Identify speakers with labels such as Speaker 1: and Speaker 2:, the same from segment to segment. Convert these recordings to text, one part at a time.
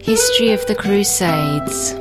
Speaker 1: History of the Crusades.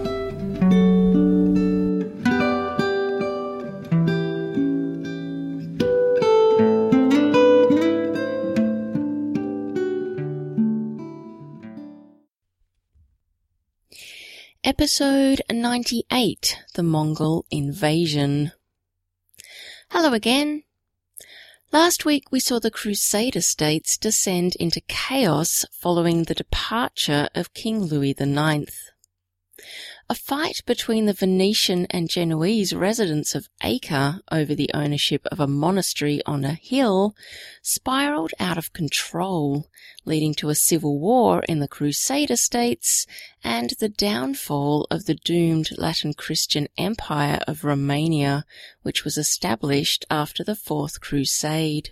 Speaker 1: Episode 98, The Mongol Invasion. Hello again. Last week we saw the Crusader states descend into chaos following the departure of King Louis IX. A fight between the Venetian and Genoese residents of Acre over the ownership of a monastery on a hill spiralled out of control, leading to a civil war in the Crusader states and the downfall of the doomed Latin Christian Empire of Romania, which was established after the Fourth Crusade.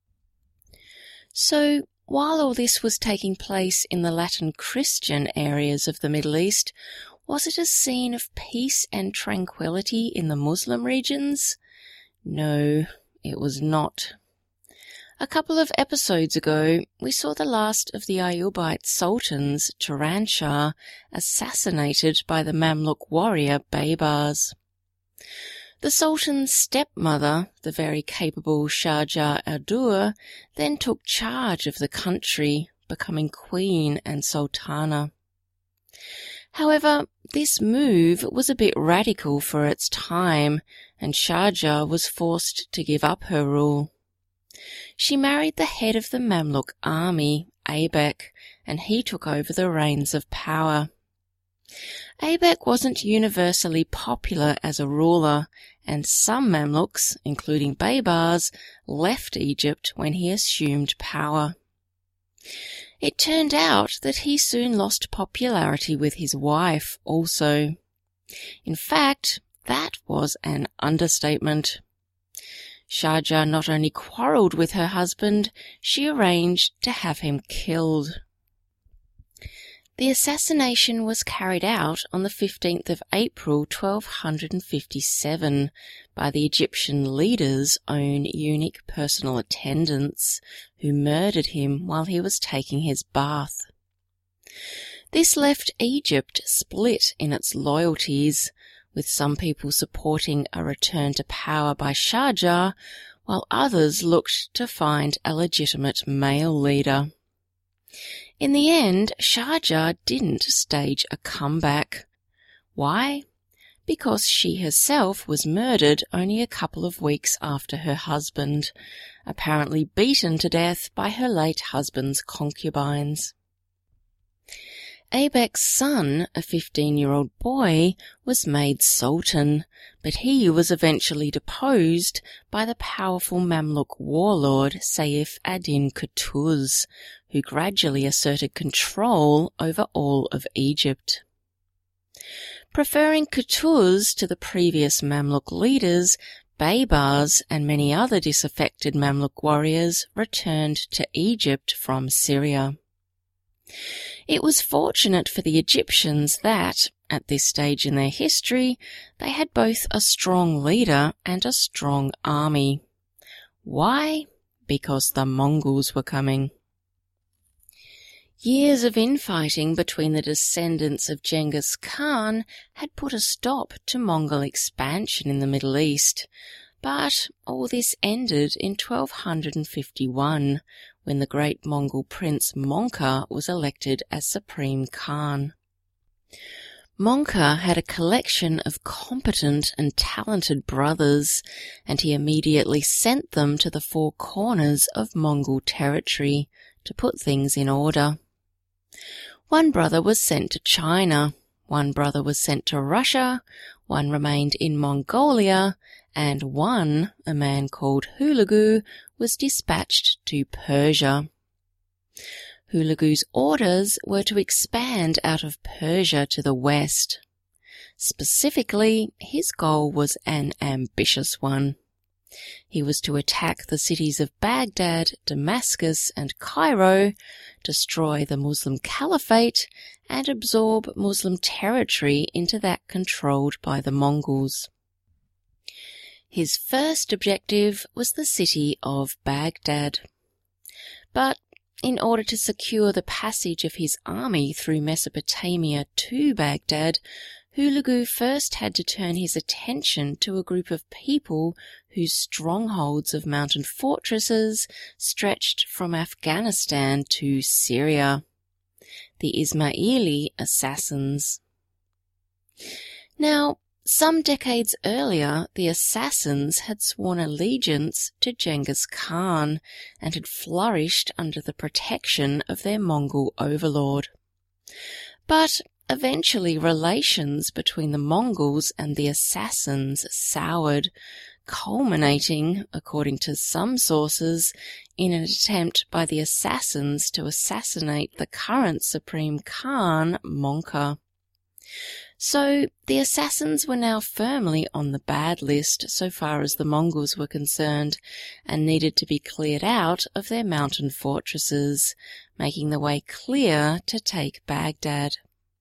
Speaker 1: So, while all this was taking place in the Latin Christian areas of the Middle East, was it a scene of peace and tranquility in the Muslim regions? No, it was not. A couple of episodes ago, we saw the last of the Ayyubite sultans, Turanshah, assassinated by the Mamluk warrior Baybars. The sultan's stepmother, the very capable Shah Jahan, then took charge of the country, becoming queen and sultana. However, this move was a bit radical for its time, and Shah Jahan was forced to give up her rule. She married the head of the Mamluk army, Aybek, and he took over the reins of power. Aybek wasn't universally popular as a ruler, and some Mamluks, including Baybars, left Egypt when he assumed power. It turned out that he soon lost popularity with his wife also. In fact, that was an understatement. Shah Jahan not only quarrelled with her husband, she arranged to have him killed. The assassination was carried out on the 15th of April 1257 by the Egyptian leader's own eunuch personal attendants, who murdered him while he was taking his bath. This left Egypt split in its loyalties, with some people supporting a return to power by Shah Jahan, while others looked to find a legitimate male leader. In the end, Shah Jahan didn't stage a comeback. Why? Because she herself was murdered only a couple of weeks after her husband, apparently beaten to death by her late husband's concubines. Aybek's son, a 15-year-old boy, was made sultan, but he was eventually deposed by the powerful Mamluk warlord Saif ad-Din Qutuz, who gradually asserted control over all of Egypt. Preferring Qutuz to the previous Mamluk leaders, Baybars and many other disaffected Mamluk warriors returned to Egypt from Syria. It was fortunate for the Egyptians that, at this stage in their history, they had both a strong leader and a strong army. Why? Because the Mongols were coming. Years of infighting between the descendants of Genghis Khan had put a stop to Mongol expansion in the Middle East, but all this ended in 1251, when the great Mongol prince Mongke was elected as Supreme Khan. Mongke had a collection of competent and talented brothers, and he immediately sent them to the four corners of Mongol territory to put things in order. One brother was sent to China, one brother was sent to Russia, one remained in Mongolia, and one, a man called Hulagu, was dispatched to Persia. Hulagu's orders were to expand out of Persia to the west. Specifically, his goal was an ambitious one. He was to attack the cities of Baghdad, Damascus, and Cairo, destroy the Muslim Caliphate, and absorb Muslim territory into that controlled by the Mongols. His first objective was the city of Baghdad. But in order to secure the passage of his army through Mesopotamia to Baghdad, Hulagu first had to turn his attention to a group of people whose strongholds of mountain fortresses stretched from Afghanistan to Syria, the Ismaili assassins. Now, some decades earlier, the assassins had sworn allegiance to Genghis Khan and had flourished under the protection of their Mongol overlord. But eventually relations between the Mongols and the assassins soured, culminating, according to some sources, in an attempt by the assassins to assassinate the current Supreme Khan, Mongke. So the assassins were now firmly on the bad list so far as the Mongols were concerned, and needed to be cleared out of their mountain fortresses, making the way clear to take Baghdad.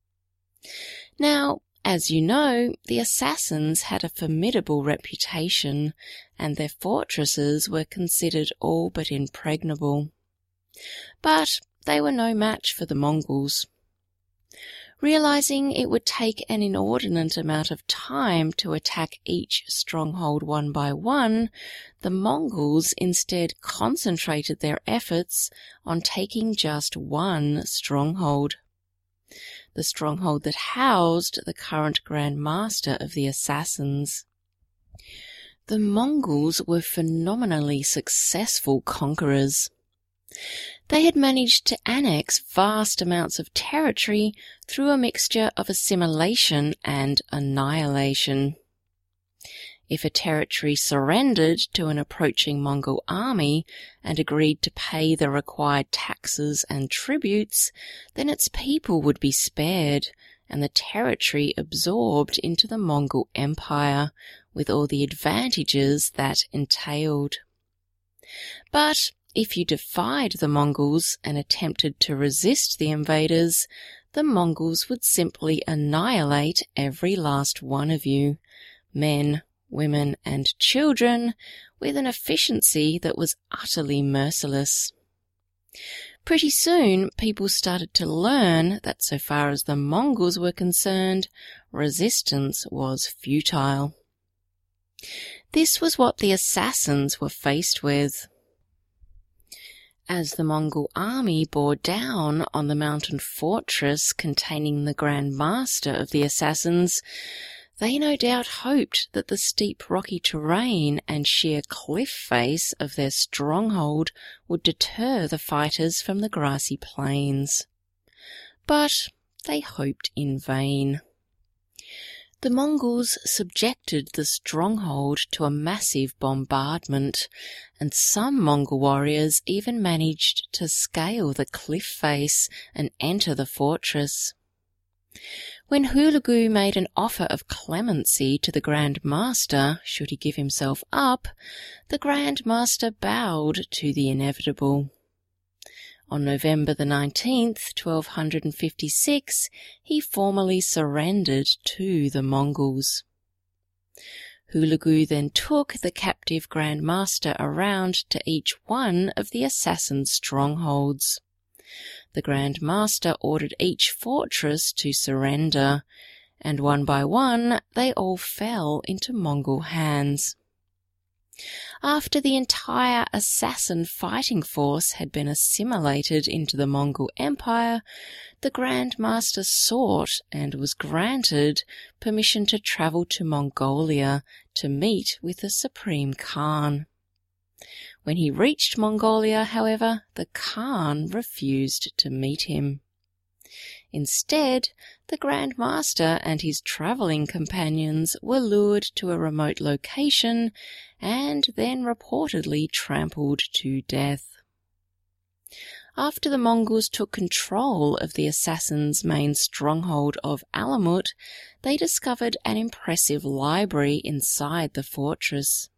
Speaker 1: Now, as you know, the assassins had a formidable reputation, and their fortresses were considered all but impregnable. But they were no match for the Mongols. Realizing it would take an inordinate amount of time to attack each stronghold one by one, the Mongols instead concentrated their efforts on taking just one stronghold. The stronghold that housed the current Grand Master of the assassins. The Mongols were phenomenally successful conquerors. They had managed to annex vast amounts of territory through a mixture of assimilation and annihilation. If a territory surrendered to an approaching Mongol army and agreed to pay the required taxes and tributes, then its people would be spared and the territory absorbed into the Mongol Empire, with all the advantages that entailed. But if you defied the Mongols and attempted to resist the invaders, the Mongols would simply annihilate every last one of you, men, women, and children, with an efficiency that was utterly merciless. Pretty soon, people started to learn that so far as the Mongols were concerned, resistance was futile. This was what the assassins were faced with. As the Mongol army bore down on the mountain fortress containing the Grand Master of the assassins, they no doubt hoped that the steep rocky terrain and sheer cliff face of their stronghold would deter the fighters from the grassy plains. But they hoped in vain. The Mongols subjected the stronghold to a massive bombardment, and some Mongol warriors even managed to scale the cliff face and enter the fortress. When Hulagu made an offer of clemency to the Grand Master, should he give himself up, the Grand Master bowed to the inevitable. On November the 19th, 1256, he formally surrendered to the Mongols. Hulagu then took the captive Grand Master around to each one of the assassin strongholds. The Grand Master ordered each fortress to surrender, and one by one they all fell into Mongol hands. After the entire assassin fighting force had been assimilated into the Mongol Empire, the Grand Master sought and was granted permission to travel to Mongolia to meet with the Supreme Khan. When he reached Mongolia, however, the Khan refused to meet him. Instead, the Grand Master and his travelling companions were lured to a remote location and then reportedly trampled to death. After the Mongols took control of the assassins' main stronghold of Alamut, they discovered an impressive library inside the fortress.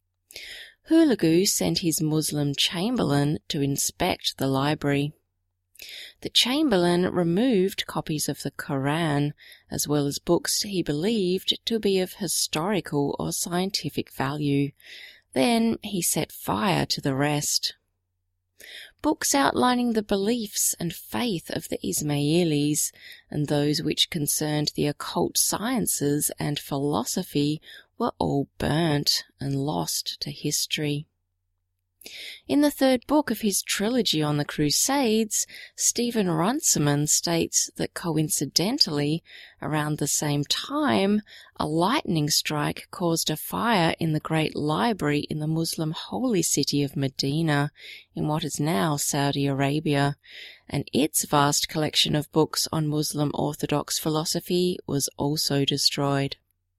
Speaker 1: Hulagu sent his Muslim chamberlain to inspect the library. The chamberlain removed copies of the Quran, as well as books he believed to be of historical or scientific value. Then he set fire to the rest. books outlining the beliefs and faith of the Ismailis, and those which concerned the occult sciences and philosophy were all burnt and lost to history. In the third book of his trilogy on the Crusades, Stephen Runciman states that coincidentally, around the same time, a lightning strike caused a fire in the great library in the Muslim holy city of Medina, in what is now Saudi Arabia, and its vast collection of books on Muslim orthodox philosophy was also destroyed.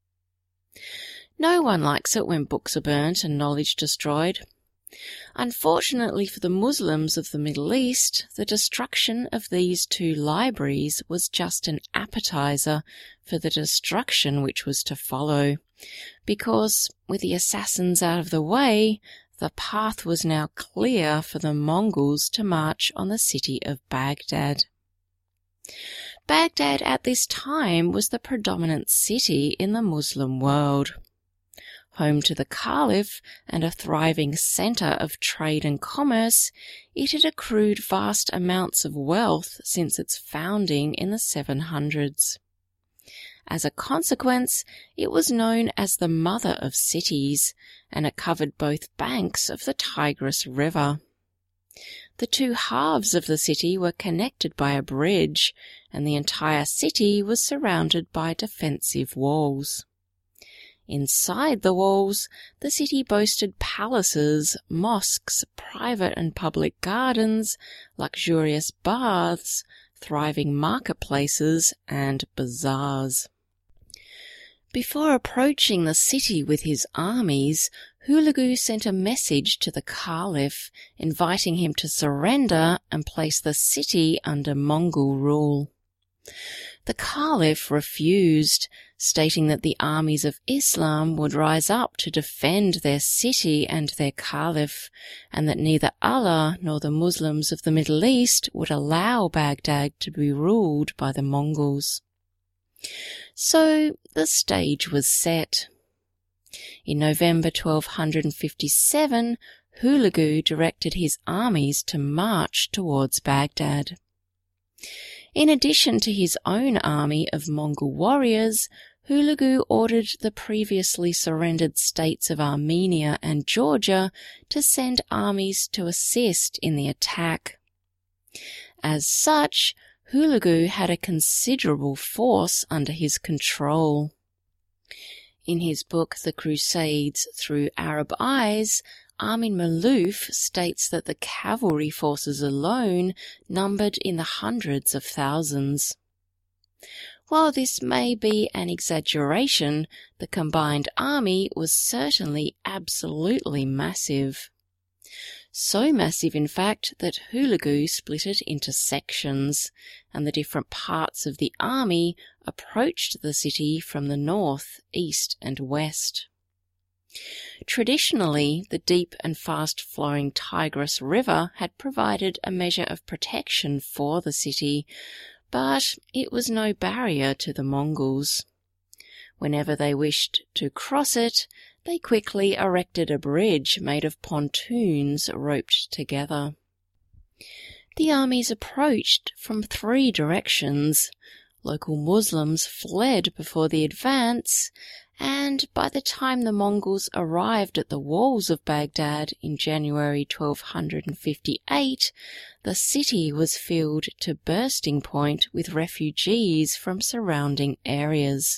Speaker 1: No one likes it when books are burnt and knowledge destroyed. Unfortunately for the Muslims of the Middle East, the destruction of these two libraries was just an appetizer for the destruction which was to follow, because, with the assassins out of the way, the path was now clear for the Mongols to march on the city of Baghdad. Baghdad at this time was the predominant city in the Muslim world. Home to the Caliph and a thriving centre of trade and commerce, it had accrued vast amounts of wealth since its founding in the 700s. As a consequence, it was known as the Mother of Cities, and it covered both banks of the Tigris River. The two halves of the city were connected by a bridge, and the entire city was surrounded by defensive walls. Inside the walls, the city boasted palaces, mosques, private and public gardens, luxurious baths, thriving marketplaces, and bazaars. Before approaching the city with his armies, Hulagu sent a message to the Caliph, inviting him to surrender and place the city under Mongol rule. The Caliph refused, stating that the armies of Islam would rise up to defend their city and their Caliph, and that neither Allah nor the Muslims of the Middle East would allow Baghdad to be ruled by the Mongols. So the stage was set. In November 1257, Hulagu directed his armies to march towards Baghdad. In addition to his own army of Mongol warriors, Hulagu ordered the previously surrendered states of Armenia and Georgia to send armies to assist in the attack. As such, Hulagu had a considerable force under his control. In his book The Crusades Through Arab Eyes, Armin Malouf states that the cavalry forces alone numbered in the hundreds of thousands. While this may be an exaggeration, the combined army was certainly absolutely massive. So massive, in fact, that Hulagu split it into sections, and the different parts of the army approached the city from the north, east, and west. Traditionally, the deep and fast-flowing Tigris River had provided a measure of protection for the city, but it was no barrier to the Mongols. Whenever they wished to cross it, they quickly erected a bridge made of pontoons roped together. The armies approached from 3 directions. Local Muslims fled before the advance, and by the time the Mongols arrived at the walls of Baghdad in January 1258, the city was filled to bursting point with refugees from surrounding areas.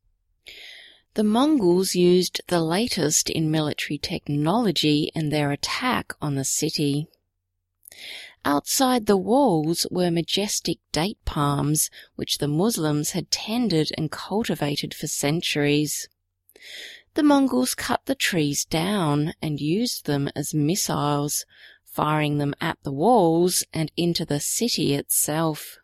Speaker 1: The Mongols used the latest in military technology in their attack on the city. Outside the walls were majestic date palms, which the Muslims had tended and cultivated for centuries. The Mongols cut the trees down and used them as missiles, firing them at the walls and into the city itself.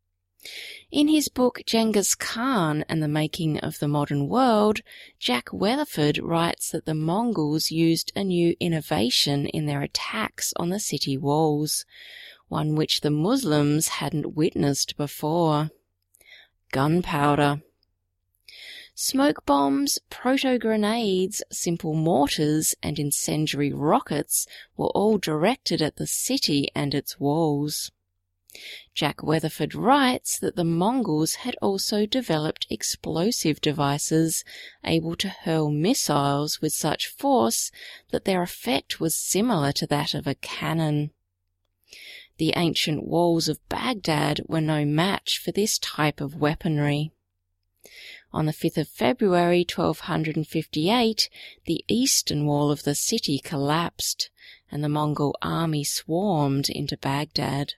Speaker 1: In his book Genghis Khan and the Making of the Modern World, Jack Weatherford writes that the Mongols used a new innovation in their attacks on the city walls, one which the Muslims hadn't witnessed before: gunpowder. Smoke bombs, proto-grenades, simple mortars, and incendiary rockets were all directed at the city and its walls. Jack Weatherford writes that the Mongols had also developed explosive devices able to hurl missiles with such force that their effect was similar to that of a cannon. The ancient walls of Baghdad were no match for this type of weaponry. On the 5th of February 1258, the eastern wall of the city collapsed, and the Mongol army swarmed into Baghdad.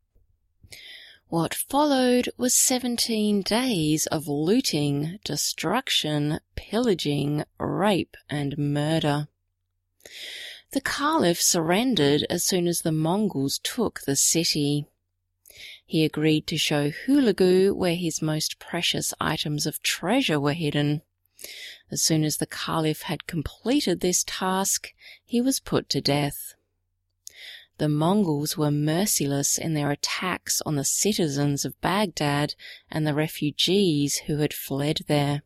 Speaker 1: What followed was 17 days of looting, destruction, pillaging, rape, and murder. The Caliph surrendered as soon as the Mongols took the city. He agreed to show Hulagu where his most precious items of treasure were hidden. As soon as the Caliph had completed this task, he was put to death. The Mongols were merciless in their attacks on the citizens of Baghdad and the refugees who had fled there.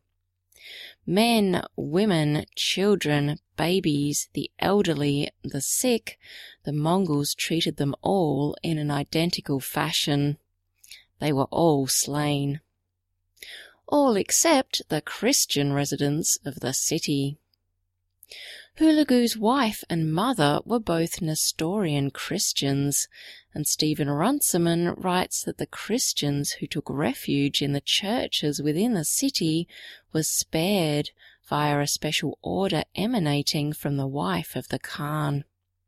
Speaker 1: Men, women, children, babies, the elderly, the sick, the Mongols treated them all in an identical fashion. They were all slain. All except the Christian residents of the city. Hulagu's wife and mother were both Nestorian Christians, and Stephen Runciman writes that the Christians who took refuge in the churches within the city were spared via a special order emanating from the wife of the Khan.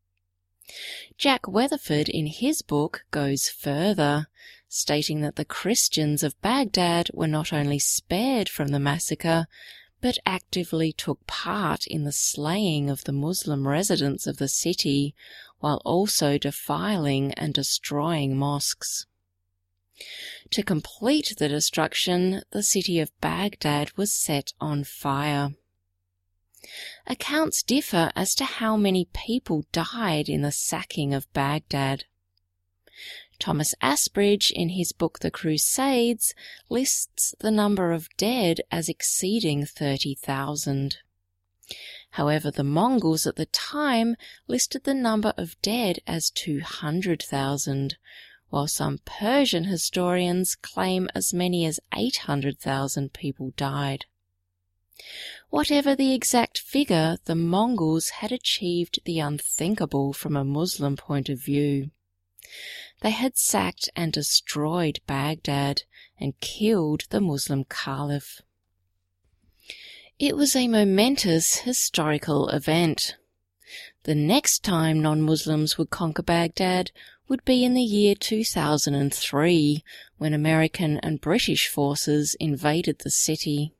Speaker 1: Jack Weatherford in his book goes further, stating that the Christians of Baghdad were not only spared from the massacre, but actively took part in the slaying of the Muslim residents of the city, while also defiling and destroying mosques. To complete the destruction, the city of Baghdad was set on fire. Accounts differ as to how many people died in the sacking of Baghdad. Thomas Asbridge, in his book The Crusades, lists the number of dead as exceeding 30,000. However, the Mongols at the time listed the number of dead as 200,000, while some Persian historians claim as many as 800,000 people died. Whatever the exact figure, the Mongols had achieved the unthinkable from a Muslim point of view. They had sacked and destroyed Baghdad and killed the Muslim Caliph. It was a momentous historical event. The next time non-Muslims would conquer Baghdad would be in the year 2003, when American and British forces invaded the city.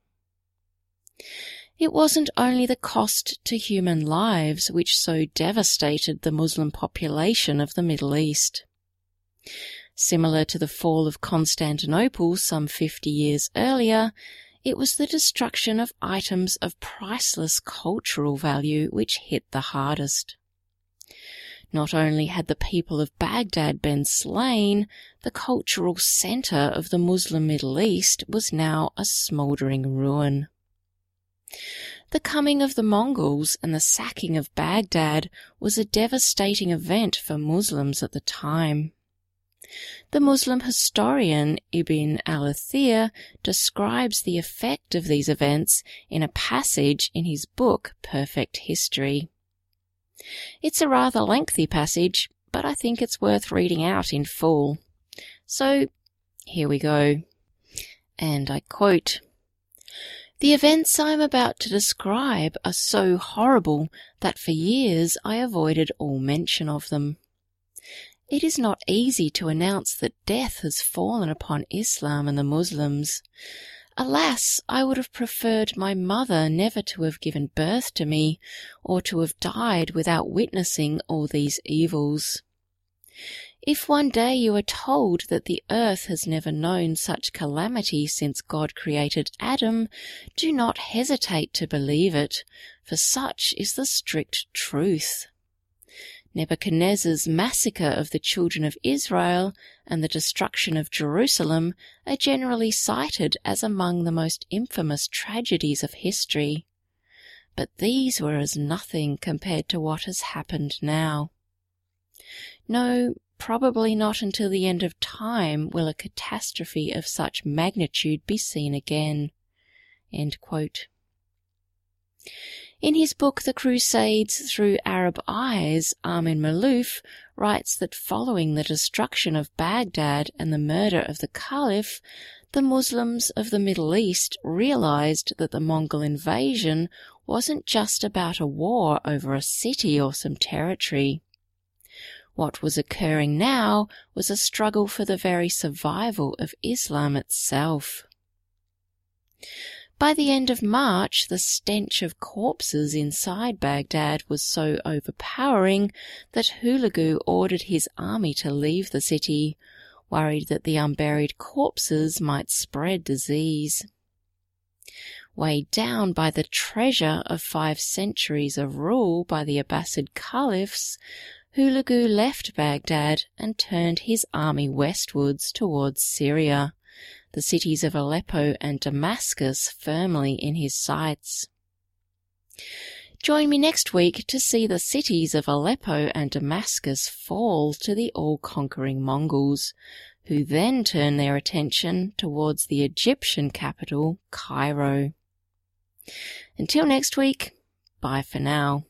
Speaker 1: It wasn't only the cost to human lives which so devastated the Muslim population of the Middle East. Similar to the fall of Constantinople some 50 years earlier, it was the destruction of items of priceless cultural value which hit the hardest. Not only had the people of Baghdad been slain, the cultural centre of the Muslim Middle East was now a smouldering ruin. The coming of the Mongols and the sacking of Baghdad was a devastating event for Muslims at the time. The Muslim historian Ibn al-Athir describes the effect of these events in a passage in his book Perfect History. It's a rather lengthy passage, but I think it's worth reading out in full. So, here we go. And I quote, "The events I am about to describe are so horrible that for years I avoided all mention of them. It is not easy to announce that death has fallen upon Islam and the Muslims. Alas, I would have preferred my mother never to have given birth to me, or to have died without witnessing all these evils. If one day you are told that the earth has never known such calamity since God created Adam, do not hesitate to believe it, for such is the strict truth. Nebuchadnezzar's massacre of the children of Israel and the destruction of Jerusalem are generally cited as among the most infamous tragedies of history. But these were as nothing compared to what has happened now. No, probably not until the end of time will a catastrophe of such magnitude be seen again." End quote. In his book The Crusades Through Arab Eyes, Amin Maalouf writes that following the destruction of Baghdad and the murder of the Caliph, the Muslims of the Middle East realized that the Mongol invasion wasn't just about a war over a city or some territory. What was occurring now was a struggle for the very survival of Islam itself. By the end of March, the stench of corpses inside Baghdad was so overpowering that Hulagu ordered his army to leave the city, worried that the unburied corpses might spread disease. Weighed down by the treasure of 5 centuries of rule by the Abbasid caliphs, Hulagu left Baghdad and turned his army westwards towards Syria, the cities of Aleppo and Damascus firmly in his sights. Join me next week to see the cities of Aleppo and Damascus fall to the all-conquering Mongols, who then turn their attention towards the Egyptian capital, Cairo. Until next week, bye for now.